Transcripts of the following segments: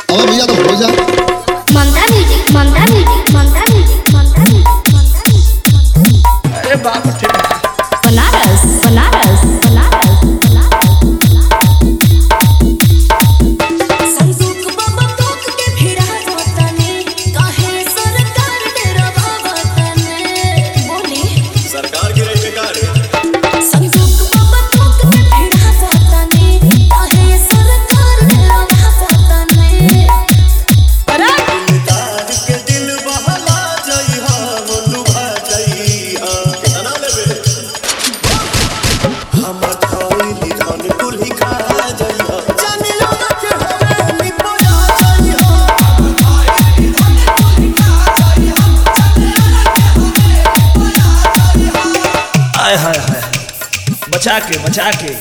अब भैया तो हो जा ममता म्यूजिक ममता म्यूजिक ममता म्यूजिक ममता म्यूजिक। अरे बाप रे बनारस बनारस बनारस संदूक बाबा टोक के भिड़ा रोतने काहे सरकार तेरा बाबा तने बोली सरकार की रही बेकार संदूक बाबा टोक के भिड़ा रोतने काहे सरकार तेरा बाबा तने तार के दिल बहला जाई हा लुभा जाई हा तना लेबे हम खाई धन कुल्ही खा जाई हा जाने लगा के हवे निपया जाई हा हम खाई धन कुल्ही खा जाई हा जाने लगा के हवे निपया जाई हा। आय हाय हाय बचा के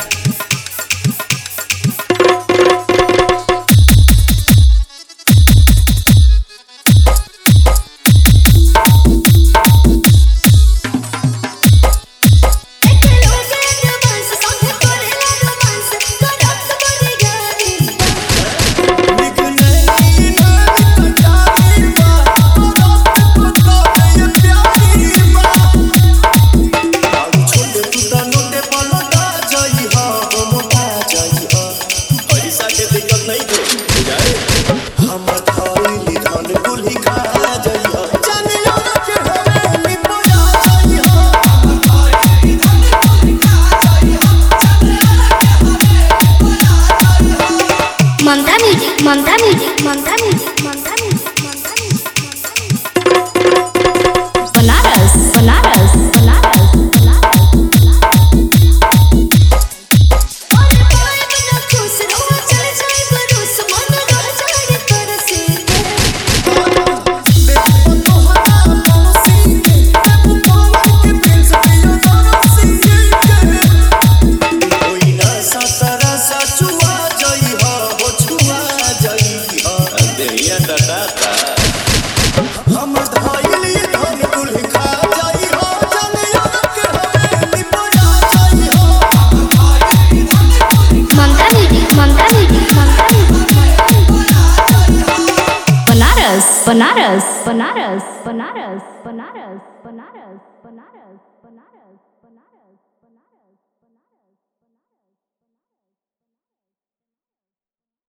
एक लोगे रोमांस संग करेला रोमांस करत बड़ी गाड़ी निकले ना जाई बा रात को ये प्यारी बा छोटे टूटा नोटे पलटा जाई हा मोटा जाई हा पैसा के दिक्कत नहीं थे बुझाए हम खाई धन कुल्ही खा जाई हा जाने लगा के हवे निपया जाई हा हम खाई धन कुल्ही खा जाई हा जाने लगा के हवे निपया जाई हा। ममता म्यूजिक ममता म्यूजिक ममता म्यूजिक ममता म्यूजिक ममता म्यूजिक। बनारस बनारस बनारस और पाए बिना खुश रहो चल जाए बरूस मन रह जाए तरसे देखो तो हटा पड़ोसी के तब पावर के दिल से पियो पड़ोसी के कोई ना सतरा सा छुआ जाई हा वो छुआ जाई हा देहिया डटाता हम धाइली धन कुल्ही खा जाई हा जाने लगा के हवे निपया जाई हा हम धाइली धन कुल्ही ममता म्यूजिक ममता म्यूजिक ममता म्यूजिक। बनारस बनारस बनारस बनारस बनारस